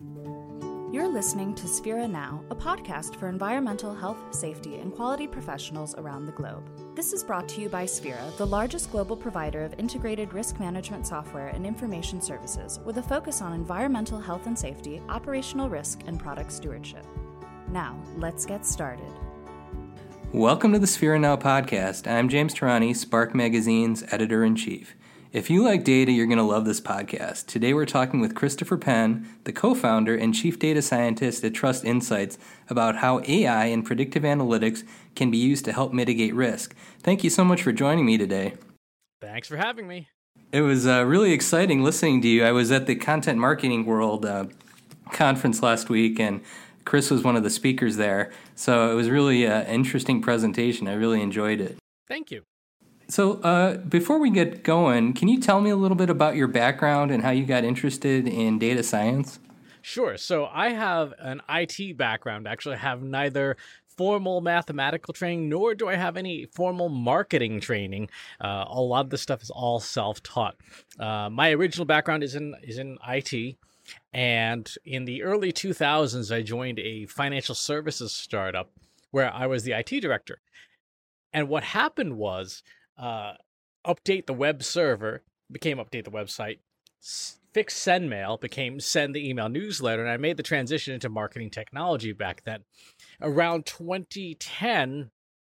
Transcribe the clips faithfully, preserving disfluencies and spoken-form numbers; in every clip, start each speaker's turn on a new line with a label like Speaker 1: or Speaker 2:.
Speaker 1: You're listening to Sphera Now, a podcast for environmental health, safety, and quality professionals around the globe. This is brought to you by Sphera, the largest global provider of integrated risk management software and information services, with a focus on environmental health and safety, operational risk, and product stewardship. Now, let's get started.
Speaker 2: Welcome to the Sphera Now podcast. I'm James Tarani, Spark Magazine's editor-in-chief. If you like data, you're going to love this podcast. Today we're talking with Christopher Penn, the co-founder and chief data scientist at Trust Insights, about how A I and predictive analytics can be used to help mitigate risk. Thank you so much for joining me today.
Speaker 3: Thanks for having me.
Speaker 2: It was uh, really exciting listening to you. I was at the Content Marketing World uh, conference last week, and Chris was one of the speakers there. So it was really uh, an interesting presentation. I really enjoyed it.
Speaker 3: Thank you.
Speaker 2: So uh, before we get going, can you tell me a little bit about your background and how you got interested in data science?
Speaker 3: Sure. So I have an I T background. Actually, I have neither formal mathematical training, nor do I have any formal marketing training. Uh, a lot of this stuff is all self-taught. Uh, my original background is in is in I T. And in the early two thousands, I joined a financial services startup where I was the I T director. And what happened was, uh, update the web server became update the website, S- fix SendMail became send the email newsletter, and I made the transition into marketing technology back then. Around twenty ten,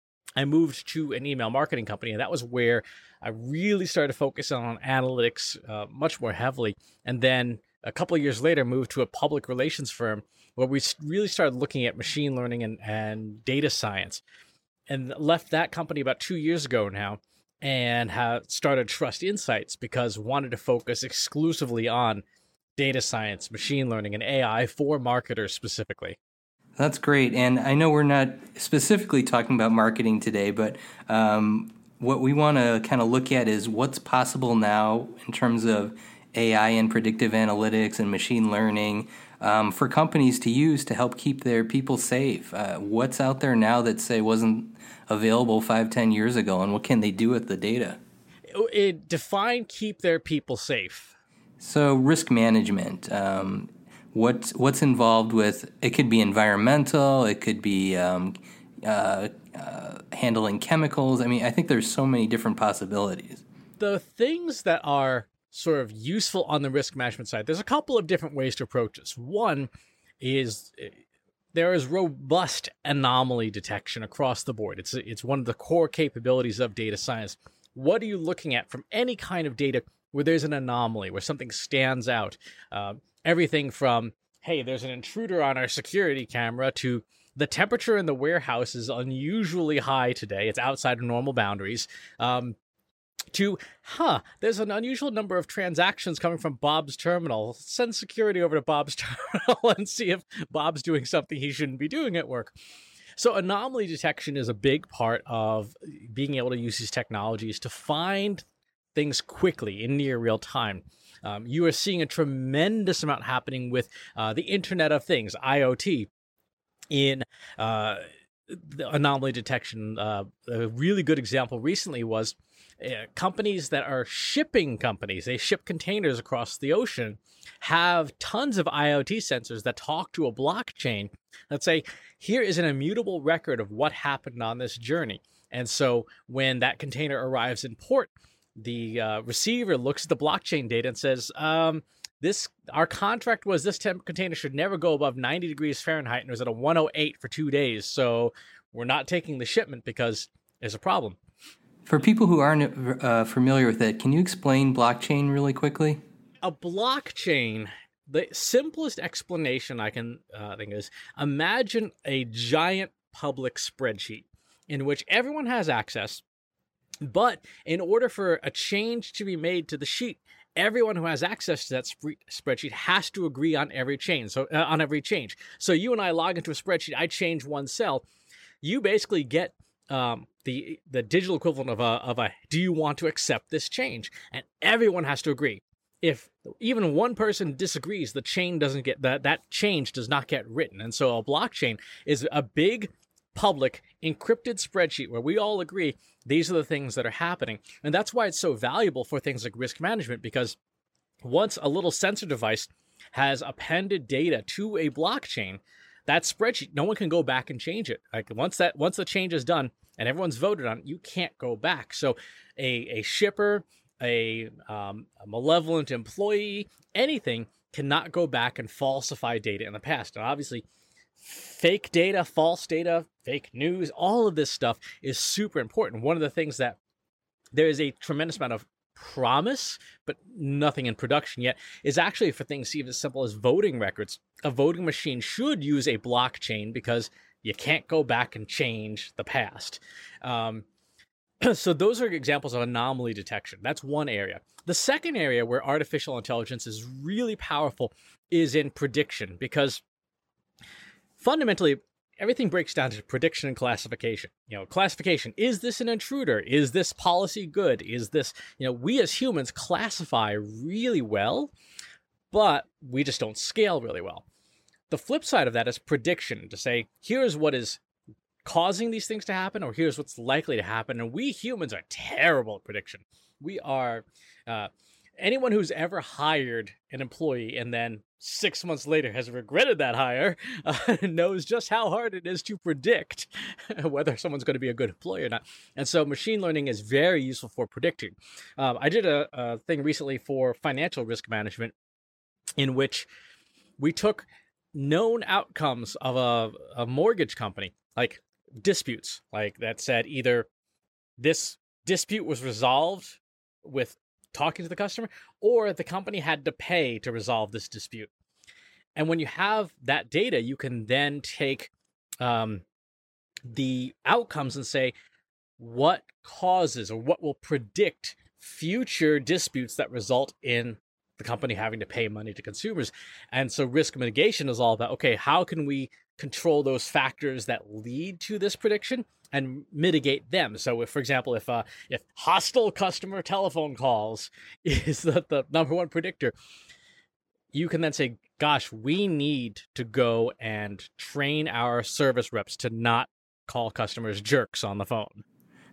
Speaker 3: I moved to an email marketing company, and that was where I really started focusing on analytics uh, much more heavily. And then a couple of years later, moved to a public relations firm where we really started looking at machine learning and, and data science. And left that company about two years ago now and have started Trust Insights because wanted to focus exclusively on data science, machine learning, and A I for marketers specifically.
Speaker 2: That's great. And I know we're not specifically talking about marketing today, but um, what we want to kind of look at is what's possible now in terms of A I and predictive analytics and machine learning um, for companies to use to help keep their people safe. Uh, what's out there now that, say, wasn't available five, ten years ago, and what can they do with the data?
Speaker 3: It, it define keep their people safe.
Speaker 2: So risk management, um, what, what's involved with, it could be environmental, it could be um, uh, uh, handling chemicals. I mean, I think there's so many different possibilities.
Speaker 3: The things that are sort of useful on the risk management side, there's a couple of different ways to approach this. One is there is robust anomaly detection across the board. It's it's one of the core capabilities of data science. What are you looking at from any kind of data where there's an anomaly, where something stands out? Uh, everything from, hey, there's an intruder on our security camera, to the temperature in the warehouse is unusually high today. It's outside of normal boundaries. Um, to, huh, there's an unusual number of transactions coming from Bob's terminal. Send security over to Bob's terminal and see if Bob's doing something he shouldn't be doing at work. So anomaly detection is a big part of being able to use these technologies to find things quickly in near real time. Um, you are seeing a tremendous amount happening with uh, the Internet of Things, I O T, in uh, the anomaly detection. Uh, a really good example recently was Uh, companies that are shipping companies, they ship containers across the ocean, have tons of I O T sensors that talk to a blockchain that say, here is an immutable record of what happened on this journey. And so when that container arrives in port, the uh, receiver looks at the blockchain data and says, um, this our contract was this temp container should never go above ninety degrees Fahrenheit, and it was at a one oh eight for two days. So we're not taking the shipment because there's a problem.
Speaker 2: For people who aren't uh, familiar with it, can you explain blockchain really quickly?
Speaker 3: A blockchain, the simplest explanation I can uh, think is, imagine a giant public spreadsheet in which everyone has access, but in order for a change to be made to the sheet, everyone who has access to that sp- spreadsheet has to agree on every change. So uh, on every change. So you and I log into a spreadsheet. I change one cell. You basically get um, the the digital equivalent of a of a. Do you want to accept this change? And everyone has to agree. If even one person disagrees, the chain doesn't get that that change does not get written. And so a blockchain is a big public encrypted spreadsheet where we all agree these are the things that are happening. And that's why it's so valuable for things like risk management, because once a little sensor device has appended data to a blockchain, that spreadsheet, no one can go back and change it. Like once that once the change is done and everyone's voted on it, you can't go back. So a, a shipper, a, um, a malevolent employee, anything cannot go back and falsify data in the past. And obviously, fake data, false data, fake news, all of this stuff is super important. One of the things that there is a tremendous amount of promise, but nothing in production yet, is actually for things even as simple as voting records. A voting machine should use a blockchain because you can't go back and change the past. Um, so those are examples of anomaly detection. That's one area. The second area where artificial intelligence is really powerful is in prediction, because fundamentally, everything breaks down to prediction and classification. You know, classification, is this an intruder? Is this policy good? Is this, you know, we as humans classify really well, but we just don't scale really well. The flip side of that is prediction, to say, here's what is causing these things to happen, or here's what's likely to happen. And we humans are terrible at prediction. We are, uh, anyone who's ever hired an employee and then six months later has regretted that hire uh, knows just how hard it is to predict whether someone's going to be a good employee or not. And so machine learning is very useful for predicting. Um, I did a, a thing recently for financial risk management in which we took known outcomes of a, a mortgage company, like disputes, like that said either this dispute was resolved with talking to the customer, or the company had to pay to resolve this dispute. And when you have that data, you can then take um, the outcomes and say, what causes or what will predict future disputes that result in the company having to pay money to consumers. And so risk mitigation is all about, okay, how can we control those factors that lead to this prediction and mitigate them? So if, for example, if uh, if hostile customer telephone calls is the, the number one predictor, you can then say, gosh, we need to go and train our service reps to not call customers jerks on the phone.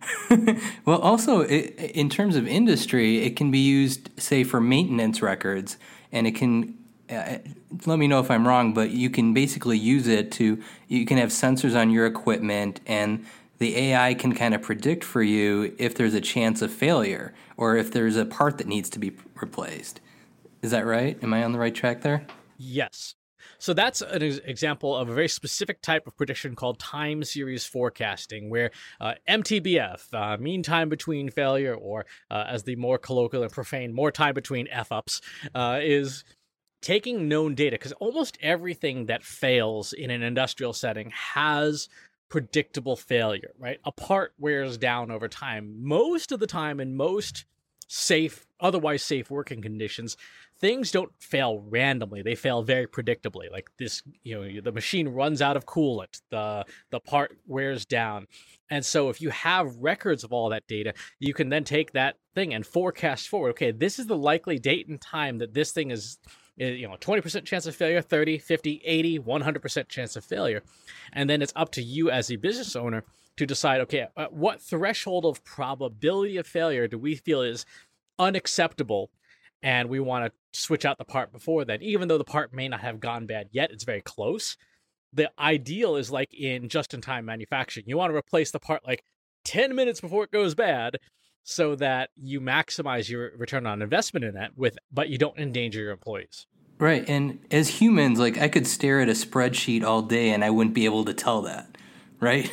Speaker 2: Well, also, it, in terms of industry, it can be used, say, for maintenance records, and it can, uh, let me know if I'm wrong, but you can basically use it to, you can have sensors on your equipment, and the A I can kind of predict for you if there's a chance of failure, or if there's a part that needs to be replaced. Is that right? Am I on the right track there?
Speaker 3: Yes. So that's an example of a very specific type of prediction called time series forecasting, where uh, M T B F, uh, mean time between failure, or uh, as the more colloquial and profane, more time between F-ups, uh, is taking known data, because almost everything that fails in an industrial setting has predictable failure, right? A part wears down over time. Most of the time, in most safe, otherwise safe working conditions, things don't fail randomly. They fail very predictably. Like this, you know, the machine runs out of coolant, the the part wears down. And so if you have records of all that data, you can then take that thing and forecast forward. Okay, this is the likely date and time that this thing is, you know, twenty percent chance of failure, thirty, fifty, eighty, one hundred percent chance of failure. And then it's up to you as a business owner to decide, okay, at what threshold of probability of failure do we feel is unacceptable, and we want to switch out the part before then, even though the part may not have gone bad yet. It's very close. The ideal is like in just-in-time manufacturing. You want to replace the part like ten minutes before it goes bad, so that you maximize your return on investment in that, with, but you don't endanger your employees.
Speaker 2: Right. And as humans, like I could stare at a spreadsheet all day and I wouldn't be able to tell that, right?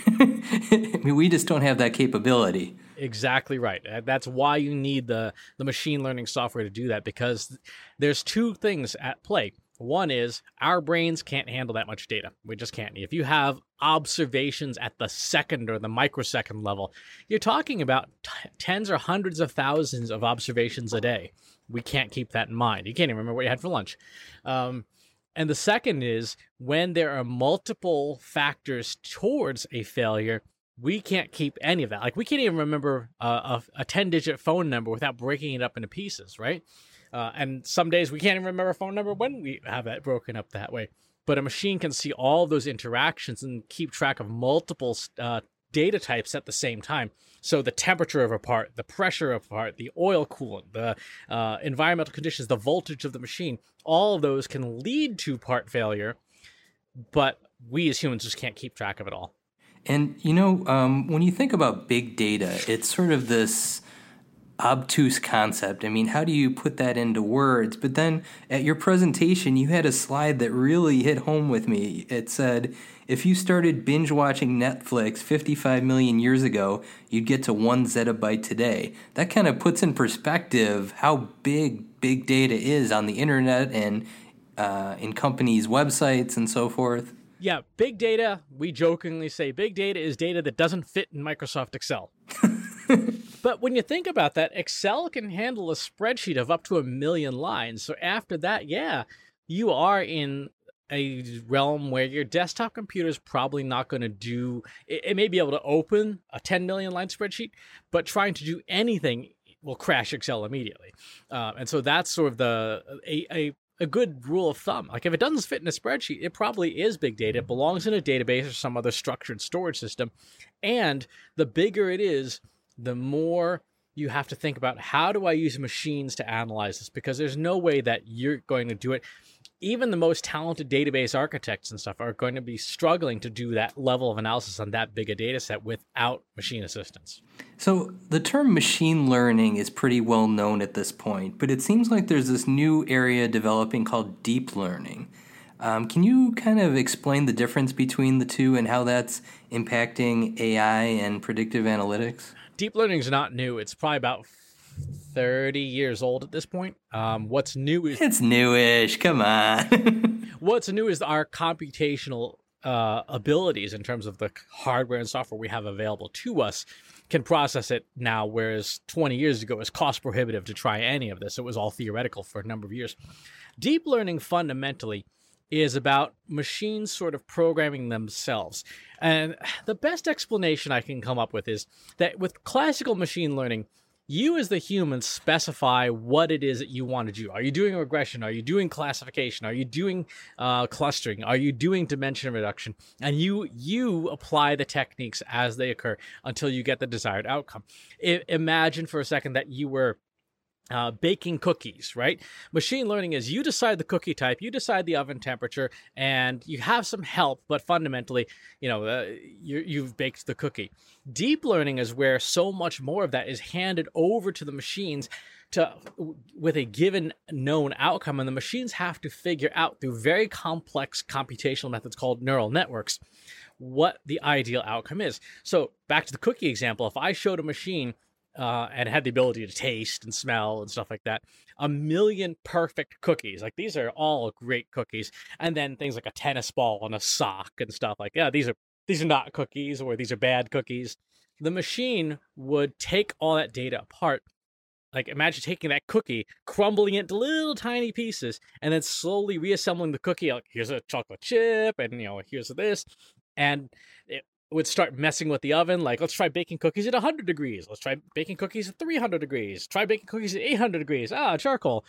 Speaker 2: I mean, we just don't have that capability.
Speaker 3: Exactly right. That's why you need the, the machine learning software to do that, because there's two things at play. One is our brains can't handle that much data. We just can't. If you have observations at the second or the microsecond level, you're talking about t- tens or hundreds of thousands of observations a day. We can't keep that in mind. You can't even remember what you had for lunch. Um, and the second is when there are multiple factors towards a failure, we can't keep any of that. Like we can't even remember uh, a, a ten-digit phone number without breaking it up into pieces, right? Uh, and some days we can't even remember a phone number when we have it broken up that way. But a machine can see all of those interactions and keep track of multiple uh, data types at the same time. So the temperature of a part, the pressure of a part, the oil coolant, the uh, environmental conditions, the voltage of the machine, all of those can lead to part failure, but we as humans just can't keep track of it all.
Speaker 2: And, you know, um, when you think about big data, it's sort of this obtuse concept. I mean, how do you put that into words? But then at your presentation, you had a slide that really hit home with me. It said, if you started binge watching Netflix fifty-five million years ago, you'd get to one zettabyte today. That kind of puts in perspective how big big data is on the internet and uh, in companies' websites and so forth.
Speaker 3: Yeah, big data, we jokingly say big data is data that doesn't fit in Microsoft Excel. But when you think about that, Excel can handle a spreadsheet of up to a million lines. So after that, yeah, you are in a realm where your desktop computer is probably not going to do, it, it may be able to open a ten million line spreadsheet, but trying to do anything will crash Excel immediately. Uh, and so that's sort of the a, a a good rule of thumb. Like if it doesn't fit in a spreadsheet, it probably is big data. It belongs in a database or some other structured storage system. And the bigger it is, the more you have to think about, how do I use machines to analyze this? Because there's no way that you're going to do it. Even the most talented database architects and stuff are going to be struggling to do that level of analysis on that big a data set without machine assistance.
Speaker 2: So the term machine learning is pretty well known at this point, but it seems like there's this new area developing called deep learning. Um, can you kind of explain the difference between the two and how that's impacting A I and predictive analytics?
Speaker 3: Deep learning is not new. It's probably about thirty years old at this point. Um, what's new is...
Speaker 2: It's newish. Come on.
Speaker 3: What's new is our computational uh, abilities in terms of the hardware and software we have available to us can process it now, whereas twenty years ago it was cost prohibitive to try any of this. It was all theoretical for a number of years. Deep learning fundamentally is about machines sort of programming themselves. And the best explanation I can come up with is that with classical machine learning, you as the human specify what it is that you want to do. Are you doing regression? Are you doing classification? Are you doing uh, clustering? Are you doing dimension reduction? And you you apply the techniques as they occur until you get the desired outcome. I, imagine for a second that you were Uh, baking cookies, right? Machine learning is you decide the cookie type, you decide the oven temperature, and you have some help, but fundamentally, you know, uh, you, you've baked the cookie. Deep learning is where so much more of that is handed over to the machines to with a given known outcome, and the machines have to figure out through very complex computational methods called neural networks what the ideal outcome is. So back to the cookie example, if I showed a machine Uh, and had the ability to taste and smell and stuff like that, a million perfect cookies. Like, these are all great cookies. And then things like a tennis ball and a sock and stuff like, yeah, these are these are not cookies, or these are bad cookies. The machine would take all that data apart. Like, imagine taking that cookie, crumbling it into little tiny pieces, and then slowly reassembling the cookie. Like, here's a chocolate chip, and, you know, here's this. And it would start messing with the oven. Like, let's try baking cookies at one hundred degrees. Let's try baking cookies at three hundred degrees. Try baking cookies at eight hundred degrees. Ah, charcoal.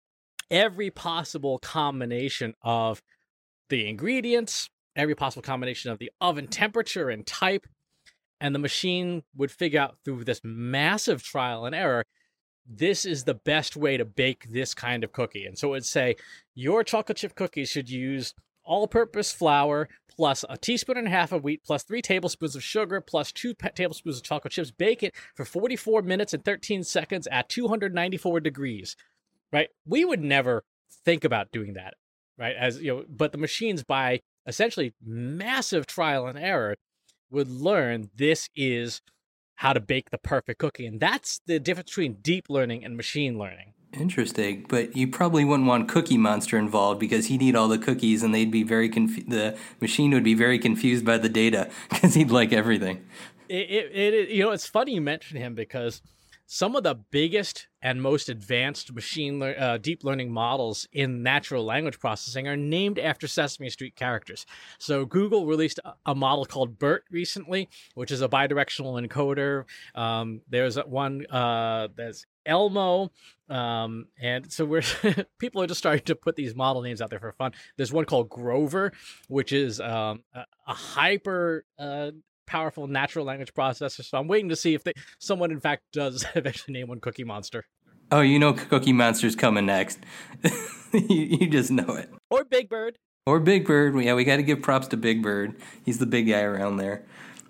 Speaker 3: Every possible combination of the ingredients, every possible combination of the oven temperature and type, and the machine would figure out through this massive trial and error, this is the best way to bake this kind of cookie. And so it would say, your chocolate chip cookies should use all-purpose flour plus a teaspoon and a half of wheat plus three tablespoons of sugar plus two pe- tablespoons of chocolate chips. Bake it for forty-four minutes and thirteen seconds at two hundred ninety-four degrees, right? We would never think about doing that, right? As you know, but the machines, by essentially massive trial and error, would learn this is how to bake the perfect cookie. And that's the difference between deep learning and machine learning.
Speaker 2: Interesting, but you probably wouldn't want Cookie Monster involved because he'd eat all the cookies, and they'd be very conf- the machine would be very confused by the data because he'd like everything.
Speaker 3: It, it, it, you know, it's funny you mention him because some of the biggest and most advanced machine lear- uh, deep learning models in natural language processing are named after Sesame Street characters. So Google released a, a model called BERT recently, which is a bidirectional encoder. Um, there's one uh, that's Elmo. Um, and so we're people are just starting to put these model names out there for fun. There's one called Grover, which is um, a, a hyper uh, powerful natural language processor. So I'm waiting to see if they, someone, in fact, does eventually name one Cookie Monster.
Speaker 2: Oh, you know Cookie Monster's coming next. you, you just know it.
Speaker 3: Or Big Bird.
Speaker 2: Or Big Bird. Yeah, we got to give props to Big Bird. He's the big guy around there.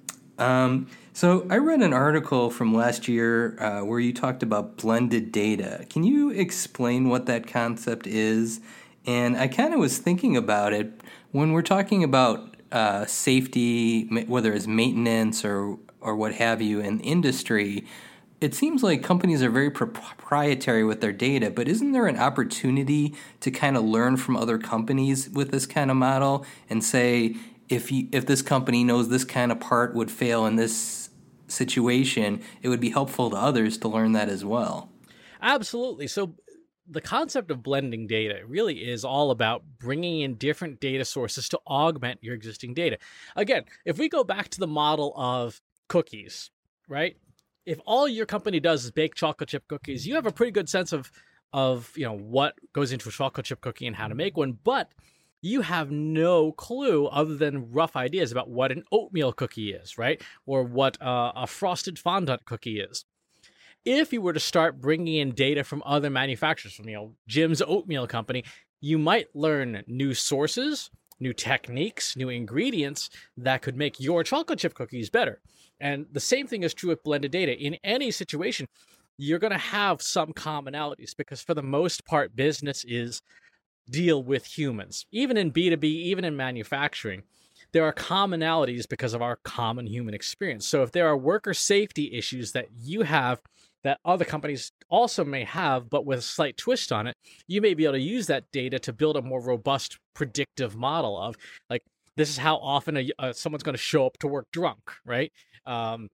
Speaker 2: Um, so I read an article from last year uh, where you talked about blended data. Can you explain what that concept is? And I kind of was thinking about it when we're talking about uh, safety, whether it's maintenance or or what have you in industry. It seems like companies are very proprietary with their data, but isn't there an opportunity to kind of learn from other companies with this kind of model and say, if you, if this company knows this kind of part would fail in this situation, it would be helpful to others to learn that as well?
Speaker 3: Absolutely. So the concept of blending data really is all about bringing in different data sources to augment your existing data. Again, if we go back to the model of cookies, right? If all your company does is bake chocolate chip cookies, you have a pretty good sense of, of you know, what goes into a chocolate chip cookie and how to make one, but you have no clue other than rough ideas about what an oatmeal cookie is, right? Or what uh, a frosted fondant cookie is. If you were to start bringing in data from other manufacturers, from, you know, Jim's Oatmeal Company, you might learn new sources, new techniques, new ingredients that could make your chocolate chip cookies better. And the same thing is true with blended data. In any situation, you're going to have some commonalities because for the most part, business is deal with humans. Even in B two B, even in manufacturing, there are commonalities because of our common human experience. So if there are worker safety issues that you have that other companies also may have, but with a slight twist on it, you may be able to use that data to build a more robust predictive model of, like, this is how often a, uh, someone's going to show up to work drunk, right? Um,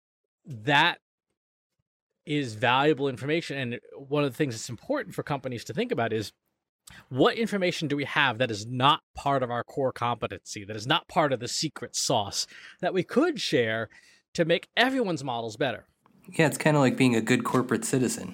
Speaker 3: that is valuable information. And one of the things that's important for companies to think about is, what information do we have that is not part of our core competency, that is not part of the secret sauce that we could share to make everyone's models better?
Speaker 2: Yeah, it's kind of like being a good corporate citizen.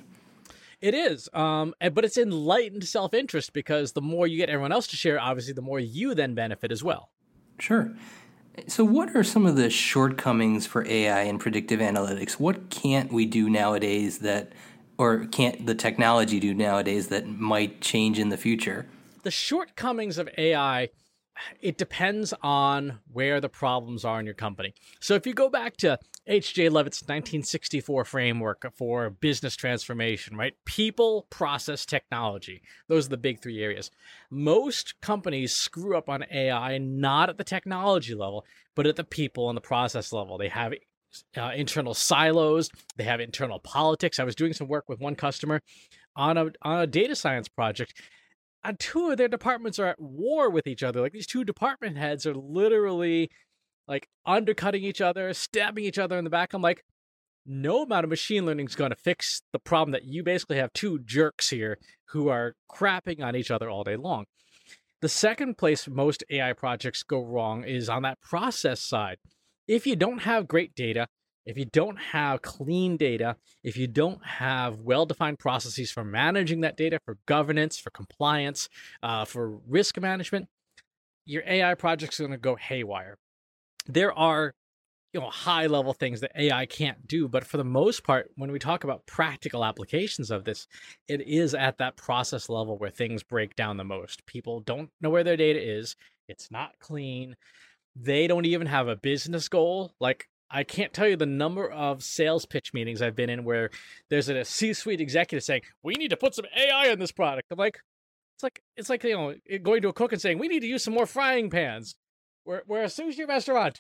Speaker 3: It is, um, but it's enlightened self-interest because the more you get everyone else to share, obviously, the more you then benefit as well.
Speaker 2: Sure. So what are some of the shortcomings for A I and predictive analytics? What can't we do nowadays that, or can't the technology do nowadays that might change in the future?
Speaker 3: The shortcomings of A I, it depends on where the problems are in your company. So if you go back to H J Levitt's nineteen sixty-four framework for business transformation, right? People, process, technology. Those are the big three areas. Most companies screw up on A I, not at the technology level, but at the people and the process level. They have uh, internal silos. They have internal politics. I was doing some work with one customer on a, on a data science project, and two of their departments are at war with each other. Like, these two department heads are literally like undercutting each other, stabbing each other in the back. I'm like, no amount of machine learning is going to fix the problem that you basically have two jerks here who are crapping on each other all day long. The second place most A I projects go wrong is on that process side. If you don't have great data, if you don't have clean data, if you don't have well-defined processes for managing that data, for governance, for compliance, uh, for risk management, your A I projects are going to go haywire. There are, you know, high-level things that A I can't do, but for the most part, when we talk about practical applications of this, it is at that process level where things break down the most. People don't know where their data is. It's not clean. They don't even have a business goal. Like, I can't tell you the number of sales pitch meetings I've been in where there's a C-suite executive saying, we need to put some A I in this product. I'm like, it's like, it's like, you know, going to a cook and saying, we need to use some more frying pans. We're, we're a sushi restaurant.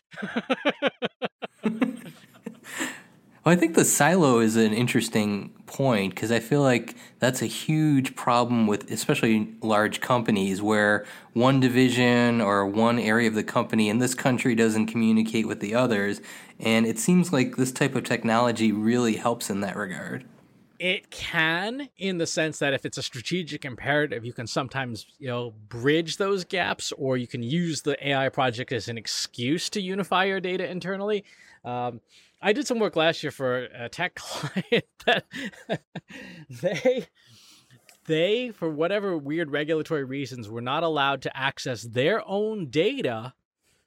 Speaker 2: Well, I think the silo is an interesting point because I feel like that's a huge problem with especially large companies where one division or one area of the company in this country doesn't communicate with the others. And it seems like this type of technology really helps in that regard.
Speaker 3: It can, in the sense that if it's a strategic imperative, you can sometimes, you know, bridge those gaps, or you can use the A I project as an excuse to unify your data internally. Um, I did some work last year for a tech client that they, they, for whatever weird regulatory reasons, were not allowed to access their own data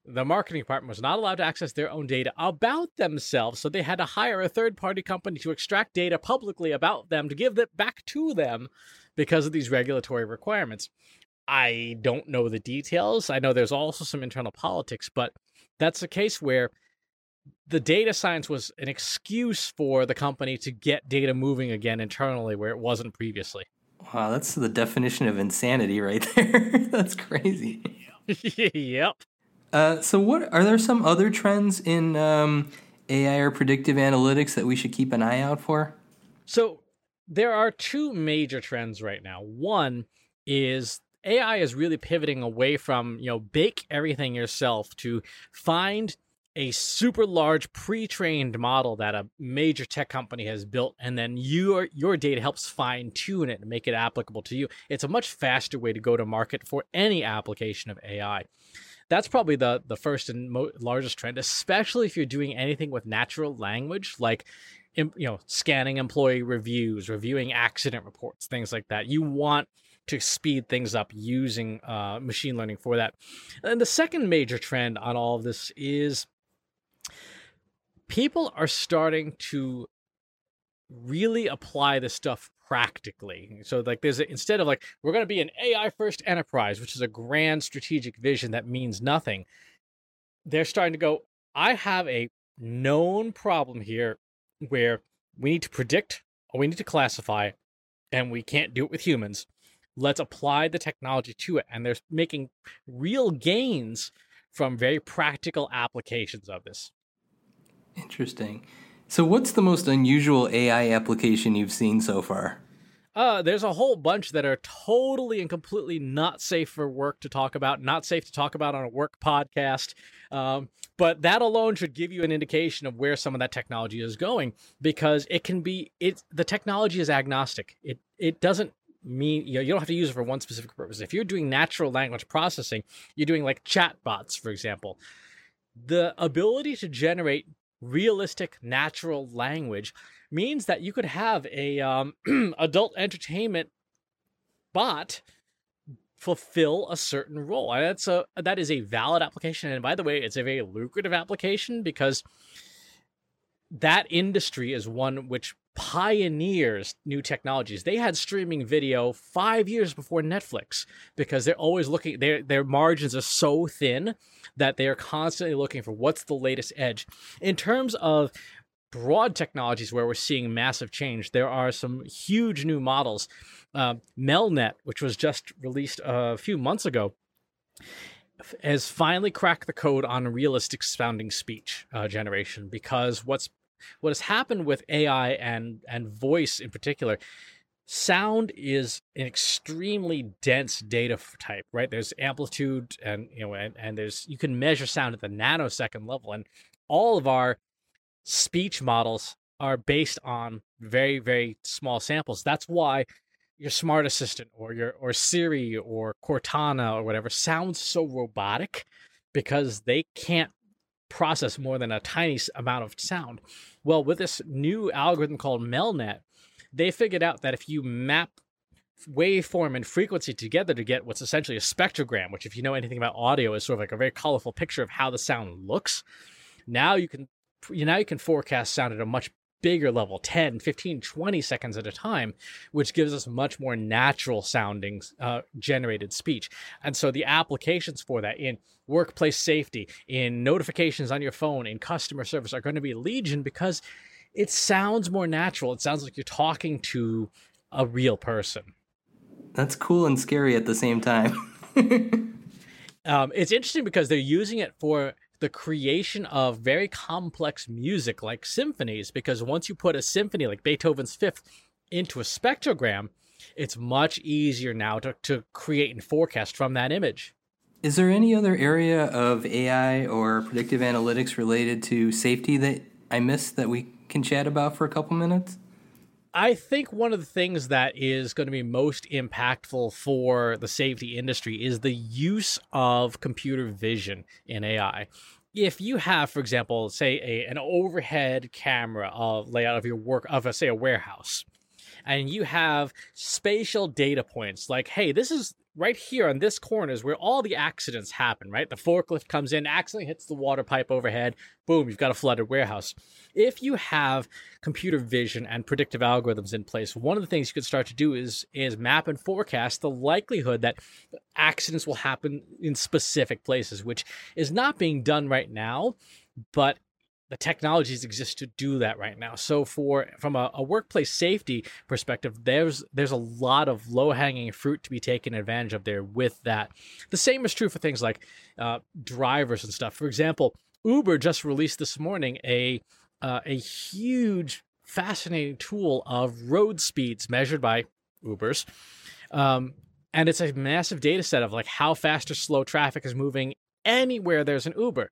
Speaker 3: the marketing department was not allowed to access their own data about themselves, so they had to hire a third-party company to extract data publicly about them to give it back to them because of these regulatory requirements. I don't know the details. I know there's also some internal politics, but that's a case where the data science was an excuse for the company to get data moving again internally where it wasn't previously.
Speaker 2: Wow, that's the definition of insanity right there. That's crazy.
Speaker 3: Yep.
Speaker 2: Uh, so what are there some other trends in um, A I or predictive analytics that we should keep an eye out for?
Speaker 3: So there are two major trends right now. One is A I is really pivoting away from, you know, bake everything yourself to find a super large pre-trained model that a major tech company has built, and then your your data helps fine-tune it and make it applicable to you. It's a much faster way to go to market for any application of A I. That's probably the, the first and mo- largest trend, especially if you're doing anything with natural language, like you know, scanning employee reviews, reviewing accident reports, things like that. You want to speed things up using uh, machine learning for that. And the second major trend on all of this is people are starting to really apply this stuff practically. So like there's a, instead of like, we're going to be an A I first enterprise, which is a grand strategic vision that means nothing, they're starting to go, I have a known problem here where we need to predict or we need to classify, and we can't do it with humans. Let's apply the technology to it. And they're making real gains from very practical applications of this.
Speaker 2: Interesting. So what's the most unusual A I application you've seen so far?
Speaker 3: Uh, there's a whole bunch that are totally and completely not safe for work to talk about, not safe to talk about on a work podcast. Um, but that alone should give you an indication of where some of that technology is going, because it can be, it, the technology is agnostic. It, it doesn't mean, you know, you don't have to use it for one specific purpose. If you're doing natural language processing, you're doing like chatbots, for example, the ability to generate realistic natural language means that you could have a um, adult entertainment bot fulfill a certain role. And that's a that is a valid application. And by the way, it's a very lucrative application because that industry is one which pioneers new technologies. They had streaming video five years before Netflix because they're always looking, their their margins are so thin that they are constantly looking for what's the latest edge. In terms of broad technologies where we're seeing massive change, there are some huge new models. Uh, MelNet, which was just released a few months ago, has finally cracked the code on realistic sounding speech uh, generation, because what's what has happened with A I and and voice in particular, sound is an extremely dense data type, right? There's amplitude and you know and, and there's you can measure sound at the nanosecond level, and all of our speech models are based on very, very small samples. That's why your Smart Assistant or your or Siri or Cortana or whatever sounds so robotic, because they can't process more than a tiny amount of sound. Well, with this new algorithm called MelNet, they figured out that if you map waveform and frequency together to get what's essentially a spectrogram, which if you know anything about audio is sort of like a very colorful picture of how the sound looks, now you can you now you can forecast sound at a much bigger level, ten, fifteen, twenty seconds at a time, which gives us much more natural sounding uh, generated speech. And so the applications for that in workplace safety, in notifications on your phone, in customer service are going to be legion, because it sounds more natural. It sounds like you're talking to a real person.
Speaker 2: That's cool and scary at the same time.
Speaker 3: um, it's interesting because they're using it for the creation of very complex music like symphonies, because once you put a symphony like Beethoven's Fifth into a spectrogram, it's much easier now to, to create and forecast from that image.
Speaker 2: Is there any other area of A I or predictive analytics related to safety that I missed that we can chat about for a couple minutes?
Speaker 3: I think one of the things that is going to be most impactful for the safety industry is the use of computer vision in A I. If you have, for example, say a, an overhead camera of layout of your work of, a, say, a warehouse, and you have spatial data points like, hey, this is right here on this corner is where all the accidents happen, right? The forklift comes in, accidentally hits the water pipe overhead. Boom, you've got a flooded warehouse. If you have computer vision and predictive algorithms in place, one of the things you could start to do is, is map and forecast the likelihood that accidents will happen in specific places, which is not being done right now, but the technologies exist to do that right now. So for from a, a workplace safety perspective, there's there's a lot of low-hanging fruit to be taken advantage of there with that. The same is true for things like uh, drivers and stuff. For example, Uber just released this morning a uh, a huge, fascinating tool of road speeds measured by Ubers. Um, and it's a massive data set of like how fast or slow traffic is moving anywhere there's an Uber.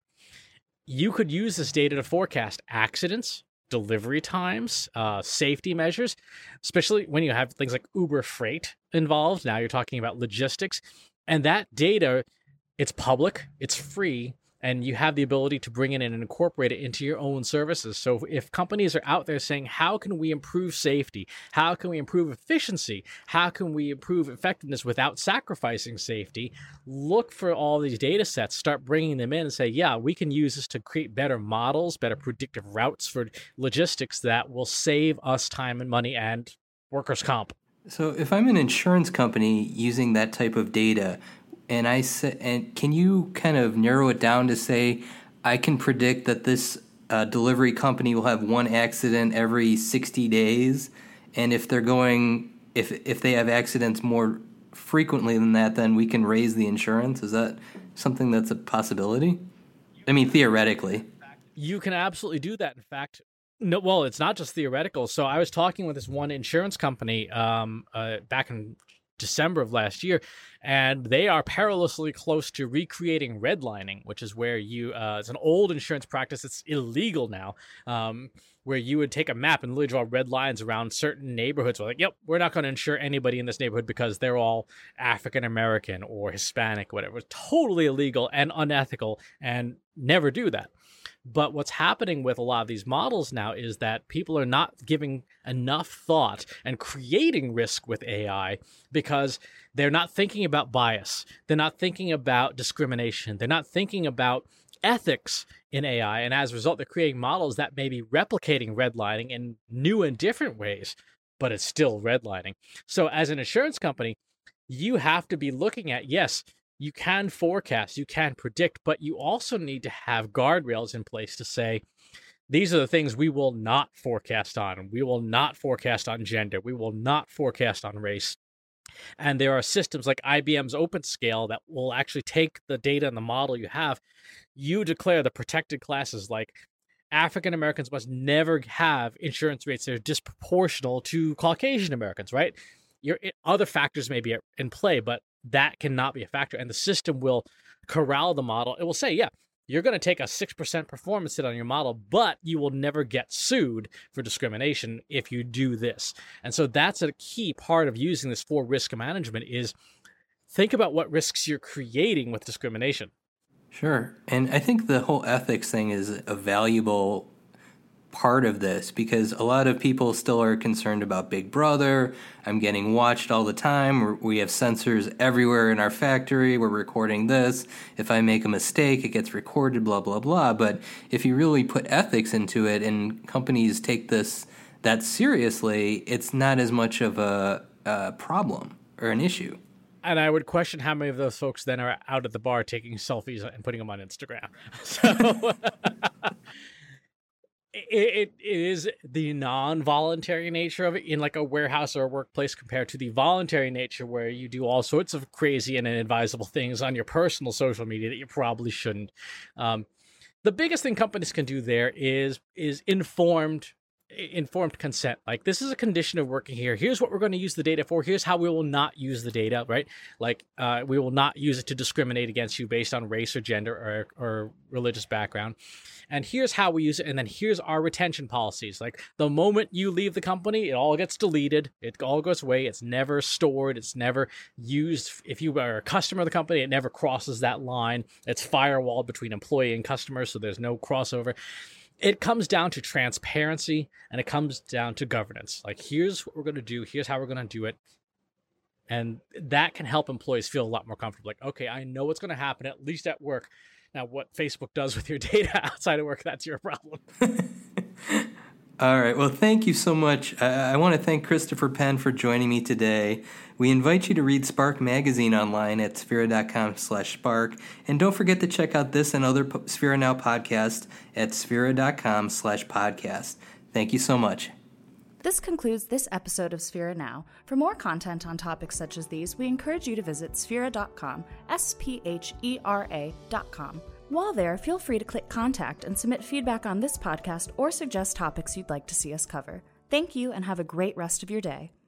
Speaker 3: You could use this data to forecast accidents, delivery times, uh, safety measures, especially when you have things like Uber Freight involved. Now you're talking about logistics. And that data, it's public, it's free, and you have the ability to bring it in and incorporate it into your own services. So if companies are out there saying, how can we improve safety? How can we improve efficiency? How can we improve effectiveness without sacrificing safety? Look for all these data sets, start bringing them in and say, yeah, we can use this to create better models, better predictive routes for logistics that will save us time and money and workers' comp.
Speaker 2: So if I'm an insurance company using that type of data, and I say, and can you kind of narrow it down to say, I can predict that this uh, delivery company will have one accident every sixty days, and if they're going, if if they have accidents more frequently than that, then we can raise the insurance? Is that something that's a possibility? I mean, theoretically.
Speaker 3: You can absolutely do that. In fact, no, well, it's not just theoretical. So I was talking with this one insurance company um, uh, back in December of last year, and they are perilously close to recreating redlining, which is where you, uh, it's an old insurance practice. It's illegal now, um, where you would take a map and literally draw red lines around certain neighborhoods. We're like, yep, we're not going to insure anybody in this neighborhood because they're all African-American or Hispanic, whatever. It's totally illegal and unethical, and never do that. But what's happening with a lot of these models now is that people are not giving enough thought and creating risk with A I because they're not thinking about bias. They're not thinking about discrimination. They're not thinking about ethics in A I. And as a result, they're creating models that may be replicating redlining in new and different ways, but it's still redlining. So as an insurance company, you have to be looking at, yes, you can forecast, you can predict, but you also need to have guardrails in place to say, these are the things we will not forecast on. We will not forecast on gender. We will not forecast on race. And there are systems like I B M's OpenScale that will actually take the data and the model you have. You declare the protected classes like African Americans must never have insurance rates that are disproportional to Caucasian Americans, right? Your other factors may be in play, but that cannot be a factor. And the system will corral the model. It will say, yeah, you're going to take a six percent performance hit on your model, but you will never get sued for discrimination if you do this. And so that's a key part of using this for risk management is think about what risks you're creating with discrimination.
Speaker 2: Sure. And I think the whole ethics thing is a valuable part of this because a lot of people still are concerned about Big Brother. I'm getting watched all the time. We have sensors everywhere in our factory. We're recording this. If I make a mistake, it gets recorded, blah, blah, blah. But if you really put ethics into it and companies take this that seriously, it's not as much of a, a problem or an issue.
Speaker 3: And I would question how many of those folks then are out at the bar taking selfies and putting them on Instagram. So It, it is the non-voluntary nature of it in like a warehouse or a workplace compared to the voluntary nature where you do all sorts of crazy and inadvisable things on your personal social media that you probably shouldn't. Um, the biggest thing companies can do there is is informed informed consent. Like, this is a condition of working here. Here's what we're going to use the data for. Here's how we will not use the data, right? Like, uh, we will not use it to discriminate against you based on race or gender or, or religious background. And here's how we use it. And then here's our retention policies. Like, the moment you leave the company, it all gets deleted. It all goes away. It's never stored. It's never used. If you are a customer of the company, it never crosses that line. It's firewalled between employee and customer, so there's no crossover. It comes down to transparency and it comes down to governance. Like, here's what we're going to do. Here's how we're going to do it. And that can help employees feel a lot more comfortable. Like, okay, I know what's going to happen, at least at work. Now, what Facebook does with your data outside of work, that's your problem.
Speaker 2: All right. Well, thank you so much. I, I want to thank Christopher Penn for joining me today. We invite you to read Spark Magazine online at sphera.com slash spark. And don't forget to check out this and other Sphera Now podcasts at sphera.com slash podcast. Thank you so much.
Speaker 1: This concludes this episode of Sphera Now. For more content on topics such as these, we encourage you to visit sphera dot com, S P H E R A dot com. While there, feel free to click Contact and submit feedback on this podcast or suggest topics you'd like to see us cover. Thank you and have a great rest of your day.